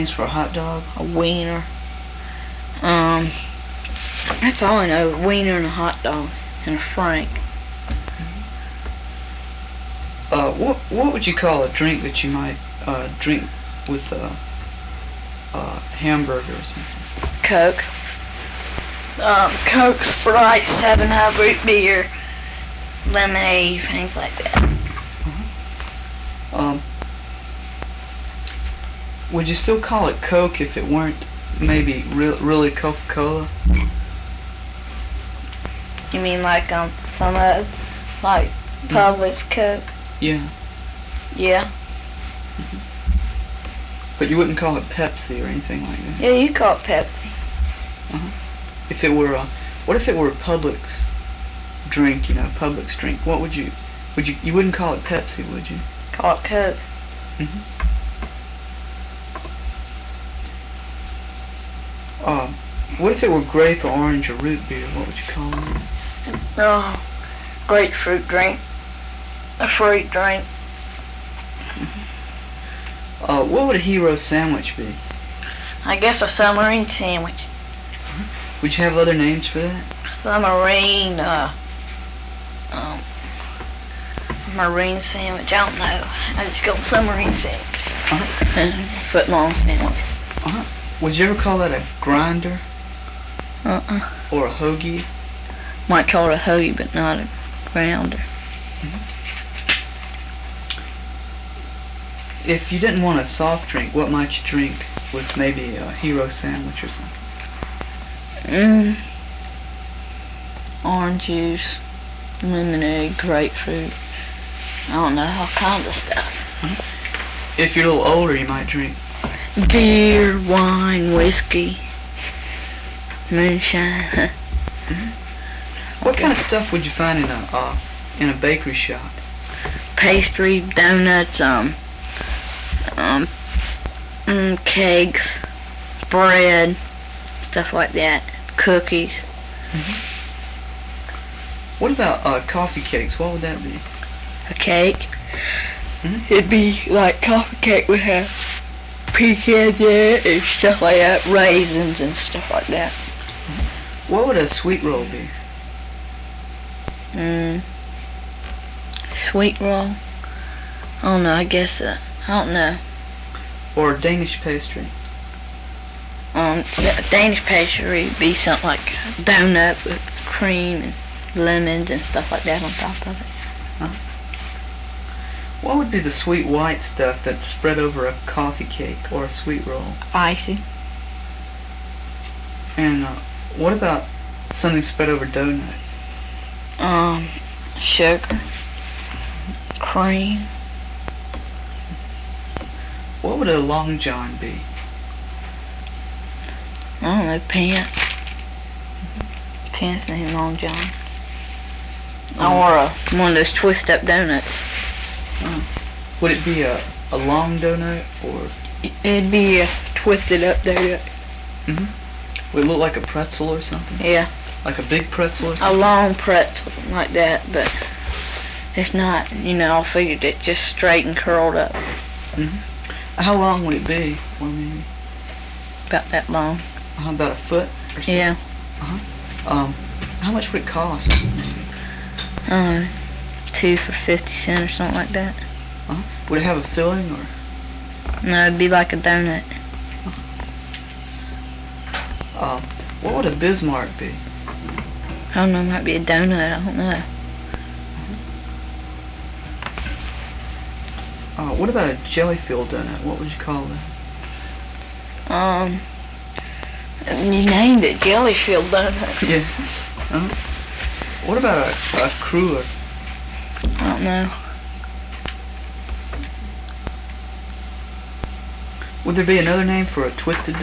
names for a hot dog? a wiener. That's all I know. A wiener and a hot dog and a frank. What would you call a drink that you might drink with a hamburger or something? Coke. Coke, Sprite, 7-Up, root beer, lemonade, things like that. Would you still call it Coke if it weren't maybe really Coca-Cola? You mean like some of like Publix Coke? Yeah. Yeah. But you wouldn't call it Pepsi or anything like that? Yeah, you call it Pepsi. If it were what if it were a Publix drink, Publix drink, what would you wouldn't call it Pepsi, would you? Call it Coke. What if it were grape or orange or root beer, what would you call it? Oh, grapefruit drink. A fruit drink. What would a hero sandwich be? I guess a submarine sandwich. Would you have other names for that? Submarine, marine sandwich, I don't know. I just go submarine sandwich. Foot long sandwich. Would you ever call that a grinder? Or a hoagie? Might call it a hoagie, but not a grounder. If you didn't want a soft drink, what might you drink with maybe a hero sandwich or something? Orange juice, lemonade, grapefruit. I don't know, all kinds of stuff. If you're a little older, you might drink beer, wine, whiskey, moonshine. What kind of stuff would you find in a bakery shop? Pastry, donuts, cakes, bread, stuff like that, cookies. What about coffee cakes? What would that be? A cake? It'd be like coffee cake would have pecans in it and stuff like that, raisins and stuff like that. What would a sweet roll be? Sweet roll? I don't know, I guess, I don't know. Or Danish pastry? Danish pastry would be something like a donut with cream and lemons and stuff like that on top of it. What would be the sweet white stuff that's spread over a coffee cake or a sweet roll? Icing. And what about something spread over donuts? Sugar. Cream. What would a long john be? I don't know, pants. Pants named Long John. Or one of those twist-up donuts. Would it be a long donut or? It'd be a twisted-up donut. Would it look like a pretzel or something? Yeah. Like a big pretzel or something? A long pretzel like that, but it's not, I figured it just straight and curled up. How long would it be? Or maybe? About that long. About a foot or something? Yeah. How much would it cost? 2 for 50 cents or something like that. Would it have a filling or? No, it'd be like a donut. What would a Bismarck be? I don't know, it might be a donut, I don't know. What about a jelly-filled donut? What would you call that? You named it jelly-filled donut. Yeah. What about a cruller? I don't know. Would there be another name for a twisted